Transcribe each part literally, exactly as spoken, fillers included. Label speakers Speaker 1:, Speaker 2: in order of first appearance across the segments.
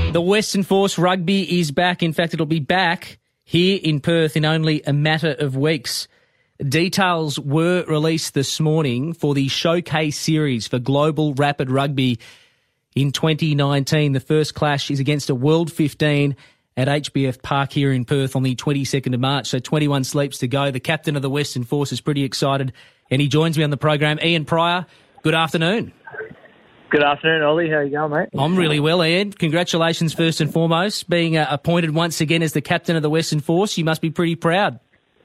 Speaker 1: The Western Force Rugby is back. In fact, it'll be back here in Perth in only a matter of weeks. Details were released this morning for the Showcase Series for Global Rapid Rugby in twenty nineteen. The first clash is against a World fifteen at H B F Park here in Perth on the twenty-second of March, so twenty-one sleeps to go. The captain of the Western Force is pretty excited, and he joins me on the program. Ian Pryor, good afternoon.
Speaker 2: Good afternoon, Ollie. How you going, mate?
Speaker 1: I'm really well, Ian. Congratulations, first and foremost. Being uh, appointed once again as the captain of the Western Force, you must be pretty proud.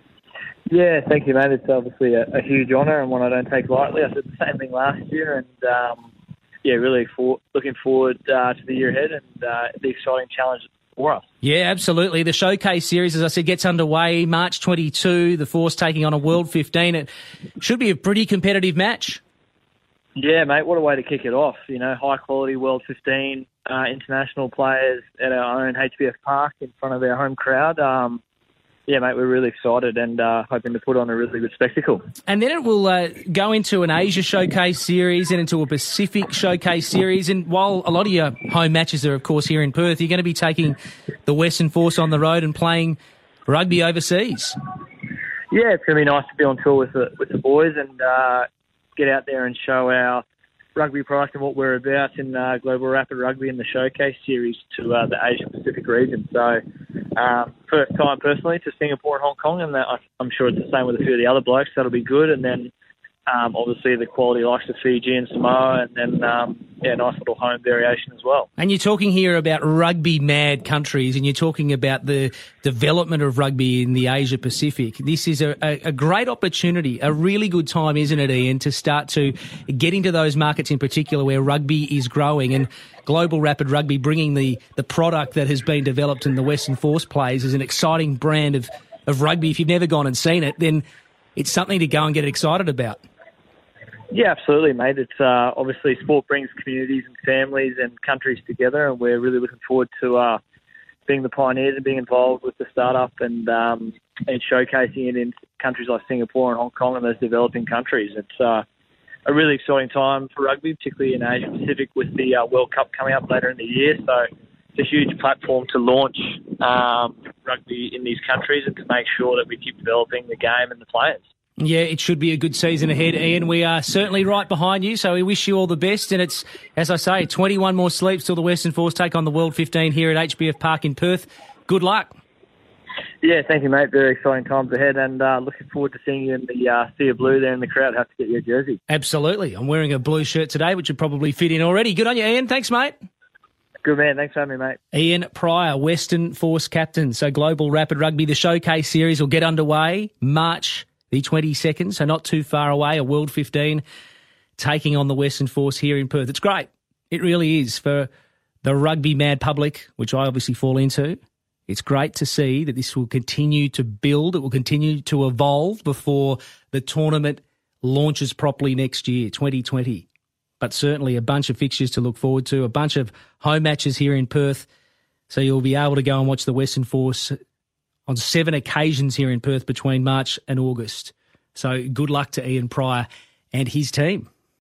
Speaker 2: Yeah, thank you, mate. It's obviously a, a huge honour and one I don't take lightly. I said the same thing last year, and um, yeah, really for, looking forward uh, to the year ahead and uh, the exciting challenge for us.
Speaker 1: Yeah, absolutely. The Showcase Series, as I said, gets underway March twenty-second. The Force taking on a World fifteen. It should be a pretty competitive match.
Speaker 2: Yeah, mate, what a way to kick it off. You know, high-quality World fifteen, uh, international players at our own H B F Park in front of our home crowd. Um, yeah, mate, we're really excited and uh, hoping to put on a really good spectacle.
Speaker 1: And then it will uh, go into an Asia Showcase Series and into a Pacific Showcase Series. And while a lot of your home matches are, of course, here in Perth, you're going to be taking the Western Force on the road and playing rugby overseas.
Speaker 2: Yeah, it's going to be nice to be on tour with the, with the boys and uh, get out there and show our rugby product and what we're about in uh, Global Rapid Rugby in the Showcase Series to uh, the Asia Pacific region. So um, first time personally to Singapore and Hong Kong, and that, I'm sure it's the same with a few of the other blokes. That'll be good. And then um, obviously the quality likes of Fiji and Samoa, and then um, yeah, nice little home variation as well.
Speaker 1: And you're talking here about rugby-mad countries, and you're talking about the development of rugby in the Asia Pacific. This is a, a, a great opportunity, a really good time, isn't it, Ian, to start to get into those markets in particular where rugby is growing, and Global Rapid Rugby bringing the, the product that has been developed in the Western Force plays is an exciting brand of, of rugby. If you've never gone and seen it, then it's something to go and get excited about.
Speaker 2: Yeah, absolutely, mate. It's uh, obviously sport brings communities and families and countries together, and we're really looking forward to uh, being the pioneers and being involved with the startup and um, and showcasing it in countries like Singapore and Hong Kong and those developing countries. It's uh, a really exciting time for rugby, particularly in Asia Pacific with the uh, World Cup coming up later in the year. So it's a huge platform to launch um, rugby in these countries and to make sure that we keep developing the game and the players.
Speaker 1: Yeah, it should be a good season ahead, Ian. We are certainly right behind you, so we wish you all the best. And it's, as I say, twenty-one more sleeps till the Western Force take on the World fifteen here at H B F Park in Perth. Good luck.
Speaker 2: Yeah, thank you, mate. Very exciting times ahead, and uh, looking forward to seeing you in the uh, sea of blue there in the crowd. Have to get your jersey. Absolutely.
Speaker 1: I'm wearing a blue shirt today, which would probably fit in already. Good on you, Ian. Thanks, mate.
Speaker 2: Good man. Thanks for having me, mate.
Speaker 1: Ian Pryor, Western Force captain. So Global Rapid Rugby, the Showcase Series will get underway March the twenty-second, so not too far away, a World fifteen taking on the Western Force here in Perth. It's great. It really is for the rugby mad public, which I obviously fall into. It's great to see that this will continue to build. It will continue to evolve before the tournament launches properly next year, twenty twenty. But certainly a bunch of fixtures to look forward to, a bunch of home matches here in Perth. So you'll be able to go and watch the Western Force on seven occasions here in Perth between March and August. So good luck to Ian Pryor and his team.